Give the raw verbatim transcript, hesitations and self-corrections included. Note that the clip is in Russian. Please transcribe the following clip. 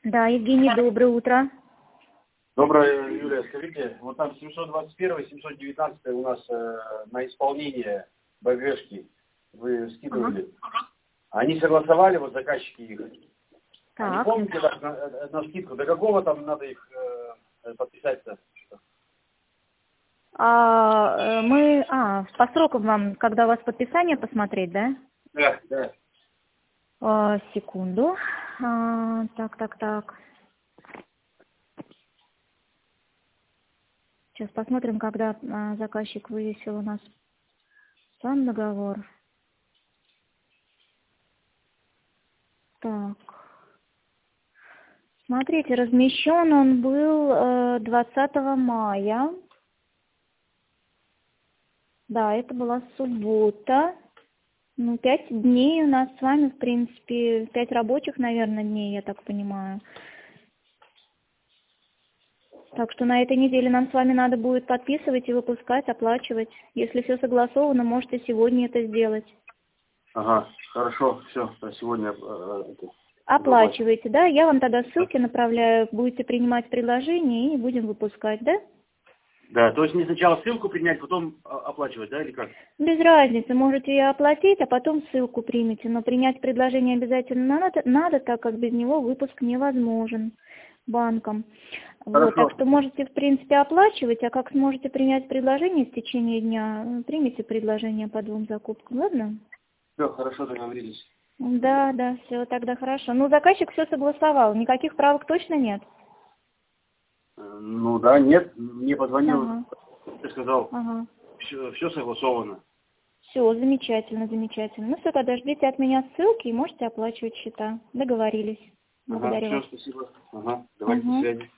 Да, Евгений, доброе утро. Доброе, Юлия, скажите, вот там семьсот двадцать один, семьсот девятнадцать у нас э, на исполнение БГшки вы скидывали. Ага. Они согласовали, вот заказчики их. Так. Они помните, так, на, на скидку, до какого там надо их э, подписать-то? А, э, мы, а, по срокам вам, когда у вас подписание посмотреть, да? Да, да. А, секунду. А, так, так, так. Сейчас посмотрим, когда а, заказчик вывесил у нас сам договор. Так. Смотрите, размещен он был э, двадцатого мая. Да, это была суббота. Ну, пять дней у нас с вами, в принципе, пять рабочих, наверное, дней, я так понимаю. Так что на этой неделе нам с вами надо будет подписывать и выпускать, оплачивать. Если все согласовано, можете сегодня это сделать. Ага, хорошо, все, сегодня э, это, Оплачиваете, да? Я вам тогда ссылки направляю, будете принимать предложение и будем выпускать, да? Да, то есть не сначала ссылку принять, потом оплачивать, да, или как? Без разницы, можете ее оплатить, а потом ссылку примите, но принять предложение обязательно надо, надо, так как без него выпуск невозможен банком. Вот, так что можете, в принципе, оплачивать, а как сможете принять предложение в течение дня, примите предложение по двум закупкам, ладно? Все, хорошо, договорились. Да, да, все, тогда хорошо. Ну, заказчик все согласовал, никаких правок точно нет? Ну да, нет, мне позвонил, Ага. ты сказал, Ага. все, все согласовано. Все, замечательно, замечательно. Ну все, тогда ждите от меня ссылки и можете оплачивать счета. Договорились. Ага, Благодарю все, вас. спасибо. Ага, давайте, Угу. до связи.